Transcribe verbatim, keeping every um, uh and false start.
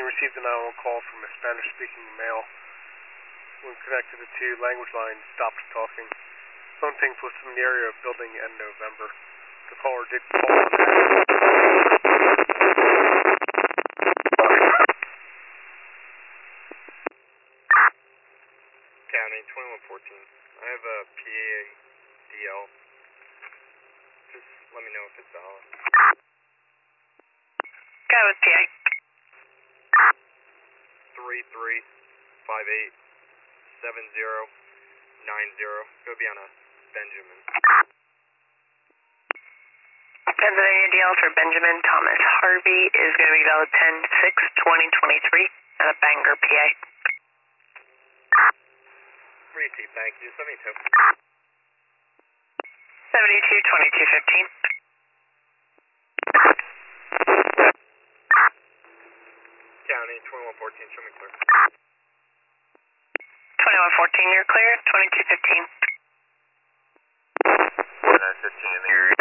received a nine one one call from a Spanish-speaking male. When connected, the two language lines stopped talking. Phone tank was in the area of building in November. The caller did call on County twenty-one fourteen. I have a P A D L. Just let me know if it's valid. Go with P A. Three three five eight seven zero nine zero. Go be on a Benjamin. Pennsylvania D L for Benjamin Thomas Harvey is going to be valid ten six twenty twenty-three at a Bangor, P A. Receipt, thank you. seventy-two. seventy-two twenty-two fifteen. County twenty-one fourteen, show me clear. twenty-one fourteen, you're clear. twenty-two fifteen. twenty-nine fifteen in the area.